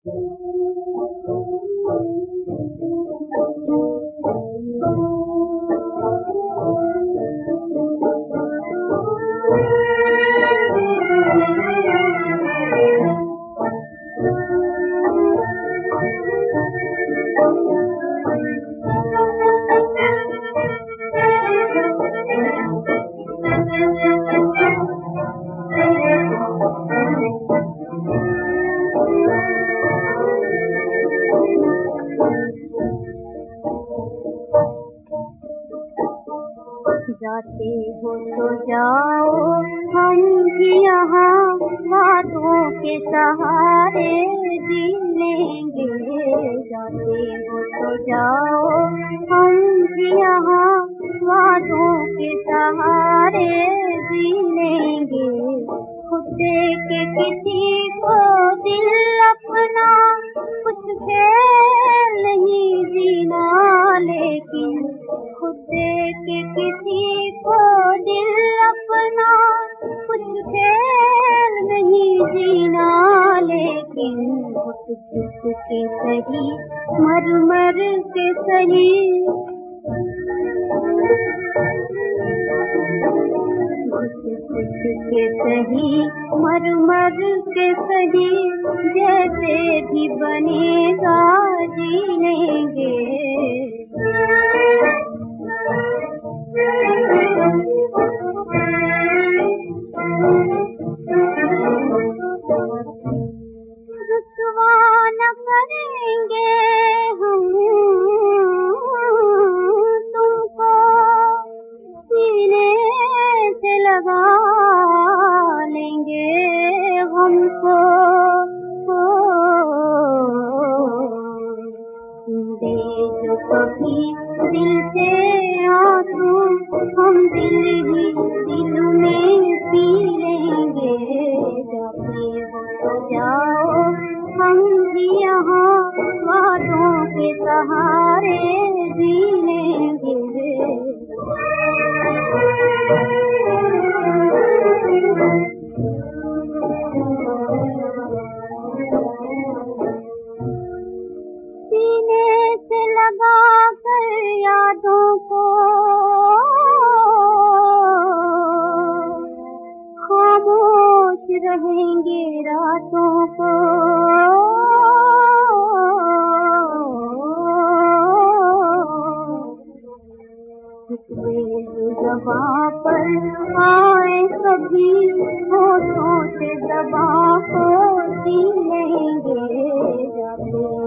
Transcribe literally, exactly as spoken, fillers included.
जाते हो तो जाओ, हम भी यहाँ बातों के सहारे जी लेंगे। जाते हो तो जाओ, हम भी यहाँ बातों के सहारे जी लेंगे। खुद के किसी को दिल अपना कुछ खेल नहीं जीना, लेकिन खुद के किसी को दिल अपना कुछ खेल नहीं जीना, लेकिन घुट घुट के सही मर मर के सही, घुट घुट के सही मर मर के सही, जैसे भी बनेगा जी लेंगे। रुसवा न करेंगे हम तुमको, सीने से लगा लेंगे हमको। दे जो कभी दिल से आंसू, हम दिल ही दिल में पी लेंगे। जाते हो तो जाओ, हम भी यहाँ बातों के सहारे जी लेंगे। सीने से लगा कर यादों को खामोश रहेंगे रातों को। ज़बां पर आए कभी होठों से ज़बां को सी लेंगे। जाते